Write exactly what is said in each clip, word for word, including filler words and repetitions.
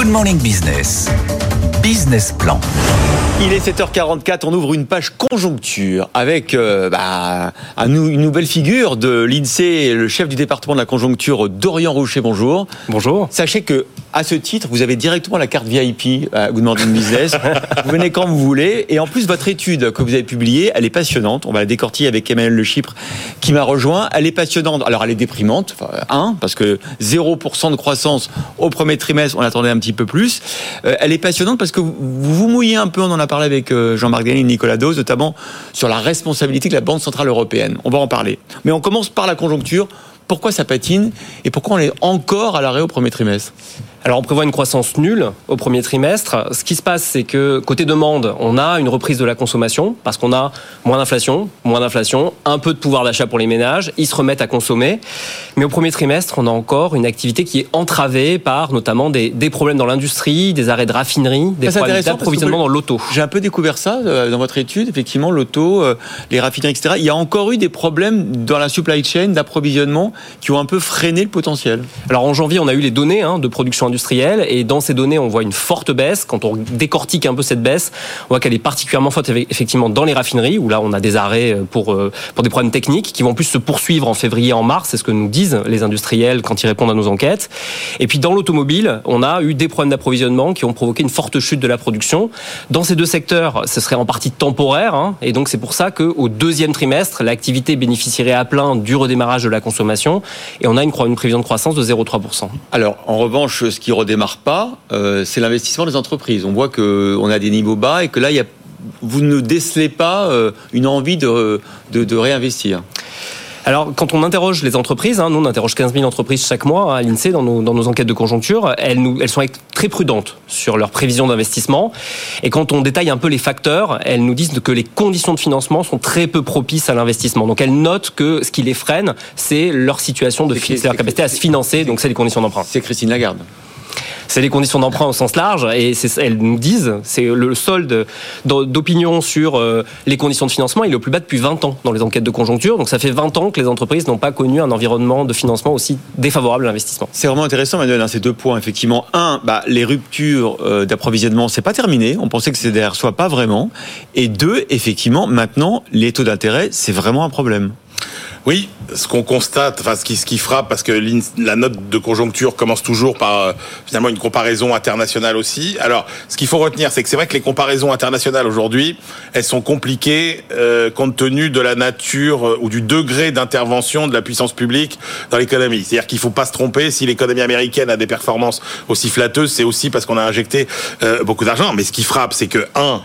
Good Morning Business. Business Plan. Il est sept heures quarante-quatre, on ouvre une page conjoncture avec euh, bah, un, une nouvelle figure de l'INSEE, le chef du département de la conjoncture, Dorian Roucher. Bonjour. Bonjour. Sachez que à ce titre, vous avez directement la carte V I P à Good Morning Business. Vous venez quand vous voulez. Et en plus, votre étude que vous avez publiée, elle est passionnante. On va la décortiquer avec Emmanuel Le Chypre qui m'a rejoint. Elle est passionnante. Alors, elle est déprimante. Enfin, un, parce que zéro pour cent de croissance au premier trimestre, on attendait un petit peu plus. Euh, elle est passionnante parce que vous vous mouillez un peu, on en a parlé avec Jean-Marc Denis et Nicolas Dose, notamment sur la responsabilité de la Banque Centrale Européenne. On va en parler. Mais on commence par la conjoncture. Pourquoi ça patine et pourquoi on est encore à l'arrêt au premier trimestre ? Alors, on prévoit une croissance nulle au premier trimestre. Ce qui se passe, c'est que côté demande, on a une reprise de la consommation parce qu'on a moins d'inflation, moins d'inflation, un peu de pouvoir d'achat pour les ménages. Ils se remettent à consommer. Mais au premier trimestre, on a encore une activité qui est entravée par notamment des, des problèmes dans l'industrie, des arrêts de raffinerie, des ça, problèmes d'approvisionnement dans l'auto. J'ai un peu découvert ça dans votre étude. Effectivement, l'auto, les raffineries, et cetera. Il y a encore eu des problèmes dans la supply chain d'approvisionnement qui ont un peu freiné le potentiel. Alors, en janvier, on a eu les données hein, de production industrielle et dans ces données on voit une forte baisse. Quand on décortique un peu cette baisse, on voit qu'elle est particulièrement forte effectivement dans les raffineries où là on a des arrêts pour, pour des problèmes techniques qui vont plus se poursuivre en février et en mars, c'est ce que nous disent les industriels quand ils répondent à nos enquêtes. Et puis dans l'automobile, on a eu des problèmes d'approvisionnement qui ont provoqué une forte chute de la production. Dans ces deux secteurs, ce serait en partie temporaire hein, et donc c'est pour ça qu'au deuxième trimestre, l'activité bénéficierait à plein du redémarrage de la consommation et on a une, une prévision de croissance de zéro virgule trois pour cent. Alors en revanche, ce qui redémarre pas, euh, c'est l'investissement des entreprises. On voit qu'on a des niveaux bas et que là, il y a, vous ne décelez pas euh, une envie de, de, de réinvestir. Alors, quand on interroge les entreprises, hein, nous on interroge quinze mille entreprises chaque mois hein, à l'INSEE dans nos, dans nos enquêtes de conjoncture, elles, nous, elles sont très prudentes sur leurs prévisions d'investissement. Et quand on détaille un peu les facteurs, elles nous disent que les conditions de financement sont très peu propices à l'investissement. Donc elles notent que ce qui les freine, c'est leur situation de fi- c'est leur capacité à se financer, donc c'est les conditions d'emprunt. C'est Christine Lagarde. C'est les conditions d'emprunt au sens large et c'est, elles nous disent, c'est le solde d'opinion sur les conditions de financement, il est au plus bas depuis vingt ans dans les enquêtes de conjoncture. Donc ça fait vingt ans que les entreprises n'ont pas connu un environnement de financement aussi défavorable à l'investissement. C'est vraiment intéressant, Manuel, hein, ces deux points. Effectivement, un, bah, les ruptures euh, d'approvisionnement, c'est pas terminé. On pensait que c'était derrière soi, pas vraiment. Et deux, effectivement, maintenant, les taux d'intérêt, c'est vraiment un problème. Oui, ce qu'on constate, enfin ce qui, ce qui frappe, parce que la note de conjoncture commence toujours par euh, finalement une comparaison internationale aussi. Alors, ce qu'il faut retenir, c'est que c'est vrai que les comparaisons internationales aujourd'hui, elles sont compliquées euh, compte tenu de la nature euh, ou du degré d'intervention de la puissance publique dans l'économie. C'est-à-dire qu'il ne faut pas se tromper, si l'économie américaine a des performances aussi flatteuses, c'est aussi parce qu'on a injecté euh, beaucoup d'argent. Mais ce qui frappe, c'est que, un,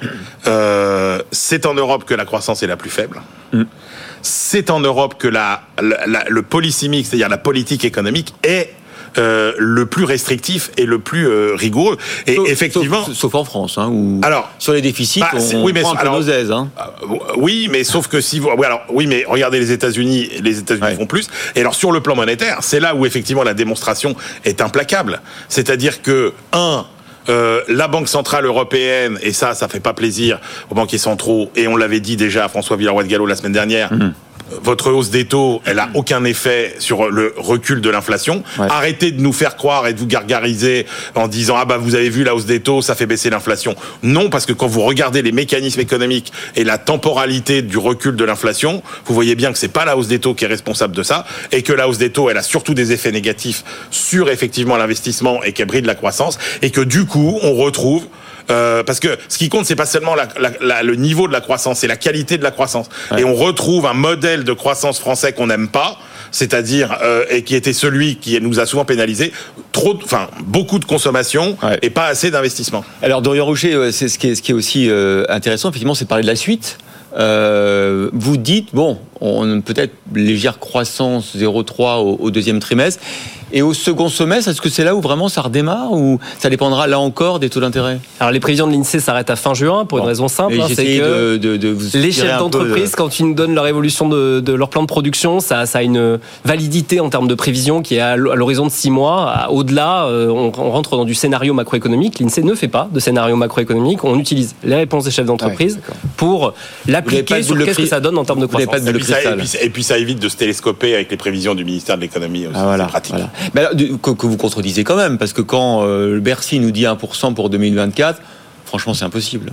euh, c'est en Europe que la croissance est la plus faible. Mmh. C'est en Europe que la, la, la, le policy mix, c'est-à-dire la politique économique, est euh, le plus restrictif et le plus euh, rigoureux. Et sauf, effectivement, sauf, sauf en France, hein, où alors sur les déficits, bah, on, oui, mais, prend un peu nos aises. Hein. Euh, oui, mais sauf que si vous, oui, alors oui, mais regardez les États-Unis, les États-Unis ouais. font plus. Et alors sur le plan monétaire, c'est là où effectivement la démonstration est implacable. C'est-à-dire que un Euh, la Banque Centrale Européenne, et ça, ça fait pas plaisir aux banquiers centraux, et on l'avait dit déjà à François Villeroy de Galhau la semaine dernière, mmh. votre hausse des taux, elle a aucun effet sur le recul de l'inflation. Ouais. Arrêtez de nous faire croire et de vous gargariser en disant « Ah bah vous avez vu la hausse des taux, ça fait baisser l'inflation ». Non, parce que quand vous regardez les mécanismes économiques et la temporalité du recul de l'inflation, vous voyez bien que c'est pas la hausse des taux qui est responsable de ça, et que la hausse des taux, elle a surtout des effets négatifs sur effectivement l'investissement et qu'elle bride la croissance, et que du coup, on retrouve Euh, parce que ce qui compte, c'est pas seulement la, la, la, le niveau de la croissance, c'est la qualité de la croissance. Ouais. Et on retrouve un modèle de croissance français qu'on n'aime pas, c'est-à-dire euh, et qui était celui qui nous a souvent pénalisé, trop, enfin beaucoup de consommation ouais. et pas assez d'investissement. Alors Dorian Roucher, c'est ce qui est, ce qui est aussi euh, intéressant, effectivement, c'est de parler de la suite. Euh, vous dites bon, on peut-être légère croissance zéro virgule trois au, au deuxième trimestre. Et au second semestre, est-ce que c'est là où vraiment ça redémarre ou ça dépendra là encore des taux d'intérêt ? Alors les prévisions de l'INSEE s'arrêtent à fin juin pour bon. une raison simple, hein, c'est que de, de, de vous les chefs d'entreprise, de... quand ils nous donnent leur évolution de, de leur plan de production, ça, ça a une validité en termes de prévision qui est à l'horizon de six mois. Au-delà, on, on rentre dans du scénario macroéconomique. L'INSEE ne fait pas de scénario macroéconomique. On utilise les réponses des chefs d'entreprise ouais, pour l'appliquer sur qu'est-ce que ça donne en termes de croissance. Et puis, ça, et, puis, et puis ça évite de se télescoper avec les prévisions du ministère de l'économie aussi. Ah, voilà, c'est pratique. Voilà. Mais alors, que, que vous contredisez quand même, parce que quand euh, Bercy nous dit un pour cent pour deux mille vingt-quatre, franchement, c'est impossible.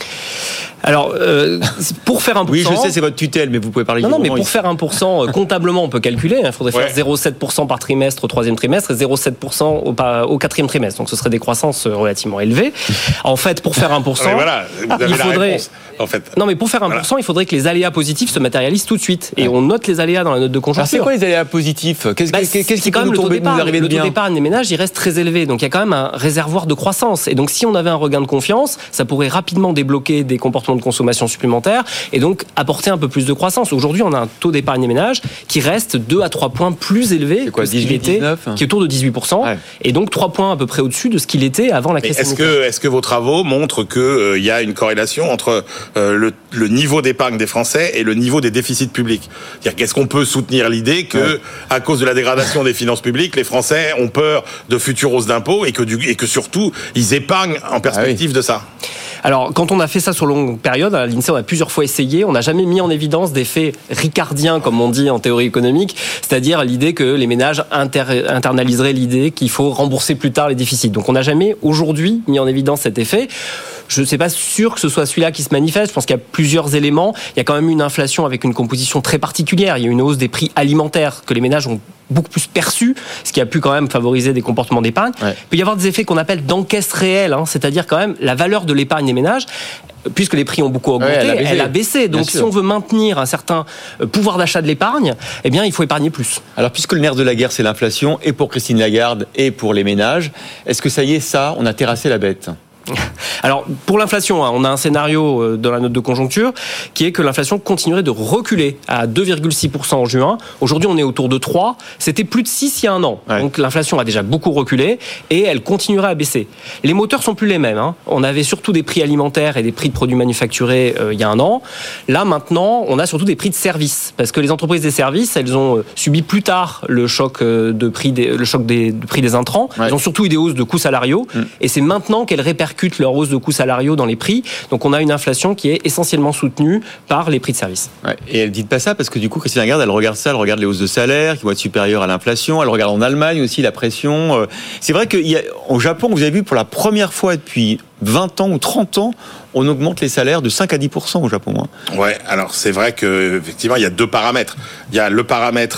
Alors, euh, pour faire un pour cent... Oui, je sais, c'est votre tutelle, mais vous pouvez parler non, du Non, mais pour ici. faire un pour cent, comptablement, on peut calculer. Il faudrait faire ouais. zéro virgule sept pour cent par trimestre au troisième trimestre et zéro virgule sept pour cent au, au quatrième trimestre. Donc, ce serait des croissances relativement élevées. En fait, pour faire un pour cent... voilà, vous avez il faudrait... la réponse, en fait. Non, mais pour faire un pour cent, voilà. il faudrait que les aléas positifs se matérialisent tout de suite. Et on note les aléas dans la note de conjoncture. Alors, c'est quoi les aléas positifs ? Qu'est-ce, bah, qu'est-ce qui peut nous tomber, nous arriver de bien ? Le taux d'épargne des ménages, il reste très élevé. Donc, il y a quand même un réservoir de croissance. Et donc, si on avait un regain de confiance, ça pourrait rapidement débloquer des comportements de consommation supplémentaires et donc apporter un peu plus de croissance. Aujourd'hui, on a un taux d'épargne des ménages qui reste deux à trois points plus élevé quoi, que ce qu'il était, qui est autour de dix-huit pour cent, ouais. et donc trois points à peu près au-dessus de ce qu'il était avant la crise est-ce sanitaire. Que, est-ce que vos travaux montrent qu'il euh, y a une corrélation entre euh, le, le niveau d'épargne des Français et le niveau des déficits publics ? C'est-à-dire, qu'est-ce qu'on peut soutenir l'idée que, ouais. à cause de la dégradation des finances publiques, les Français ont peur de futures hausses d'impôts et que, du, et que surtout, ils épargnent en perspective ah oui. de ça ? Alors, quand on a fait ça sur longue période, à l'INSEE, on a plusieurs fois essayé, on n'a jamais mis en évidence des faits ricardiens, comme on dit en théorie économique, c'est-à-dire l'idée que les ménages inter- internaliseraient l'idée qu'il faut rembourser plus tard les déficits. Donc, on n'a jamais, aujourd'hui, mis en évidence cet effet. Je ne suis pas sûr que ce soit celui-là qui se manifeste. Je pense qu'il y a plusieurs éléments. Il y a quand même une inflation avec une composition très particulière. Il y a une hausse des prix alimentaires que les ménages ont beaucoup plus perçu, ce qui a pu quand même favoriser des comportements d'épargne. Ouais. Il peut y avoir des effets qu'on appelle d'encaisse réelle, hein, c'est-à-dire quand même la valeur de l'épargne des ménages, puisque les prix ont beaucoup augmenté, ouais, elle a baissé. Elle a baissé. Donc si on veut maintenir un certain pouvoir d'achat de l'épargne, eh bien il faut épargner plus. Alors puisque le nerf de la guerre c'est l'inflation, et pour Christine Lagarde et pour les ménages, est-ce que ça y est, ça, on a terrassé la bête ? Alors, pour l'inflation, on a un scénario dans la note de conjoncture qui est que l'inflation continuerait de reculer à deux virgule six pour cent en juin. Aujourd'hui, on est autour de trois. C'était plus de six il y a un an. Ouais. Donc, l'inflation a déjà beaucoup reculé et elle continuerait à baisser. Les moteurs sont plus les mêmes. Hein. On avait surtout des prix alimentaires et des prix de produits manufacturés euh, il y a un an. Là, maintenant, on a surtout des prix de services parce que les entreprises des services, elles ont subi plus tard le choc de prix des, le choc des, de prix des intrants. Ouais. Elles ont surtout eu des hausses de coûts salariaux mmh. et c'est maintenant qu'elles répercutent leur hausse de coûts salariaux dans les prix. Donc on a une inflation qui est essentiellement soutenue par les prix de services. Ouais. Et elle ne dit pas ça parce que du coup, Christine Lagarde, elle regarde ça, elle regarde les hausses de salaire qui vont être supérieures à l'inflation, elle regarde en Allemagne aussi la pression. C'est vrai qu'au Japon, vous avez vu pour la première fois depuis vingt ans ou trente ans, on augmente les salaires de cinq à dix pour cent au Japon. Hein. Ouais, alors c'est vrai que effectivement il y a deux paramètres. Il y a le paramètre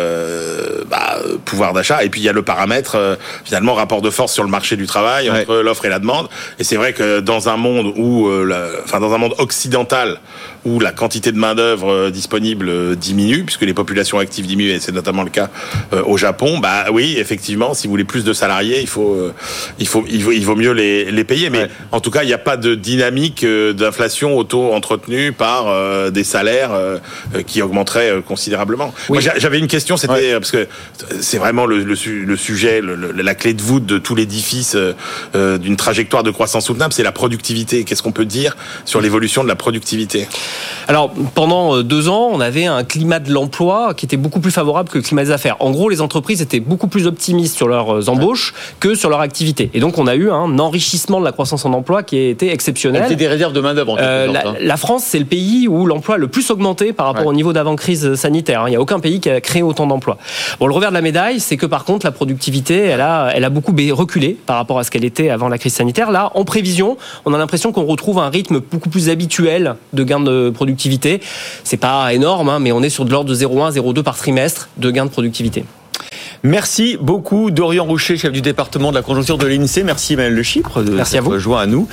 euh, bah, pouvoir d'achat et puis il y a le paramètre euh, finalement rapport de force sur le marché du travail entre ouais. l'offre et la demande. Et c'est vrai que dans un monde où, euh, la, enfin dans un monde occidental où la quantité de main d'œuvre euh, disponible euh, diminue puisque les populations actives diminuent et c'est notamment le cas euh, au Japon. Bah oui, effectivement, si vous voulez plus de salariés, il faut, euh, il faut, il vaut, il vaut mieux les, les payer. Mais ouais. en tout cas, il n'y a pas de dynamique d'inflation auto-entretenue par euh, des salaires euh, qui augmenteraient euh, considérablement. Oui. Moi, j'avais une question, c'était ouais. parce que c'est vraiment le, le, le sujet, le, le, la clé de voûte de tout l'édifice euh, d'une trajectoire de croissance soutenable, c'est la productivité. Qu'est-ce qu'on peut dire sur l'évolution de la productivité ? Alors, pendant deux ans, on avait un climat de l'emploi qui était beaucoup plus favorable que le climat des affaires. En gros, les entreprises étaient beaucoup plus optimistes sur leurs embauches ouais. que sur leur activité. Et donc, on a eu un enrichissement de la croissance en emploi qui a été exceptionnel. C'était des réserves de main-d'œuvre. Euh, la, la France, c'est le pays où l'emploi a le plus augmenté par rapport ouais. au niveau d'avant-crise sanitaire. Il n'y a aucun pays qui a créé autant d'emplois. Bon, le revers de la médaille, c'est que par contre, la productivité, elle a, elle a beaucoup reculé par rapport à ce qu'elle était avant la crise sanitaire. Là, en prévision, on a l'impression qu'on retrouve un rythme beaucoup plus habituel de gain de productivité. C'est pas énorme, hein, mais on est sur de l'ordre de zéro virgule un, zéro virgule deux par trimestre de gain de productivité. Merci beaucoup Dorian Roucher, chef du département de la conjoncture de l'INSEE. Merci Emmanuel Le Chypre de Merci à vous. joint à nous.